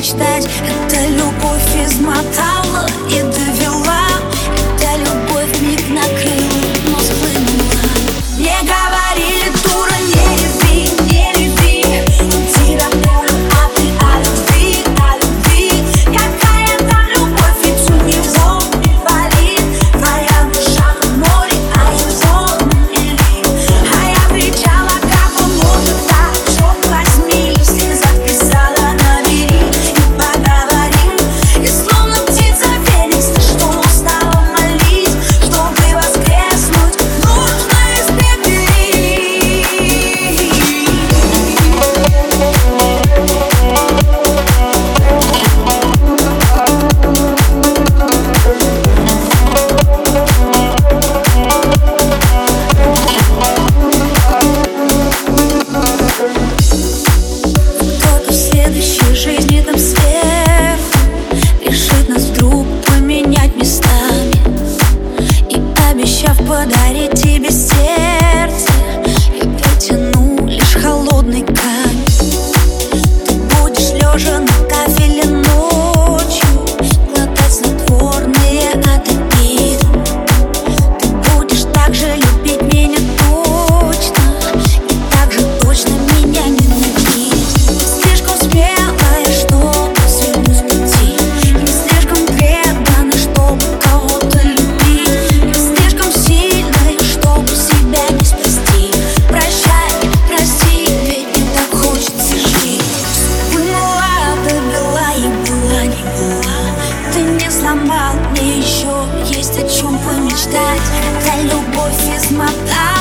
мечтать. Эта любовь измотала и довела. Эта любовь миг накрыла, но схлынула. Мне говорили, дура, не люби, не люби. У тебя поле, а ты о любви, о любви. Какая там любовь, ведь у него инвалид. Твоя душа в море, а его на мели. А я кричала, как он может так, чтоб возьми, если записала, набери и поговорим. И словно птица феникс, ты что устала молить, чтобы воскреснуть, нужно испепелить. Кто-то в следующей жизни там сверху решит нас вдруг поменять местами. И обещав подарить тебе сердце, я протяну лишь холодный камень. Ты будешь лежа на кафеле ночью, глотать снотворные от обиды. Ты будешь так же любить меня точно, и так же точно меня ненавидеть. Слишком смелая, чтобы свернуть с пути, не слишком преданная, чтобы кого-то любить, не слишком сильная, чтобы себя не спасти. Прощай, прости, ведь не так хочется жить. Была, ты была и была, не была. Ты не сломал, мне еще есть о чем помечтать. Эта любовь измотала.